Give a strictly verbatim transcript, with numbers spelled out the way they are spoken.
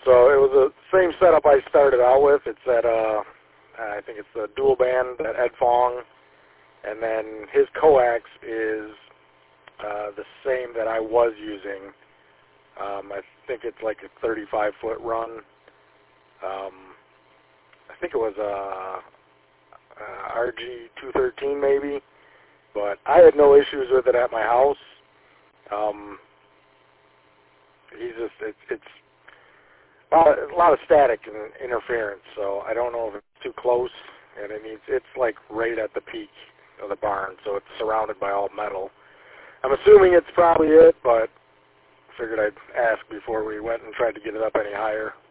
So it was the same setup I started out with. It's that, uh, I think it's the dual band, that Ed Fong, and then his coax is uh, the same that I was using. Um, I think it's like a thirty-five foot run. Um, I think it was a, a R G two thirteen maybe, but I had no issues with it at my house. Um, he's just, it's, it's a lot, of, a lot of static and interference, so I don't know if it's too close, and it needs, it's like right at the peak of the barn, so it's surrounded by all metal. I'm assuming it's probably it, but figured I'd ask before we went and tried to get it up any higher.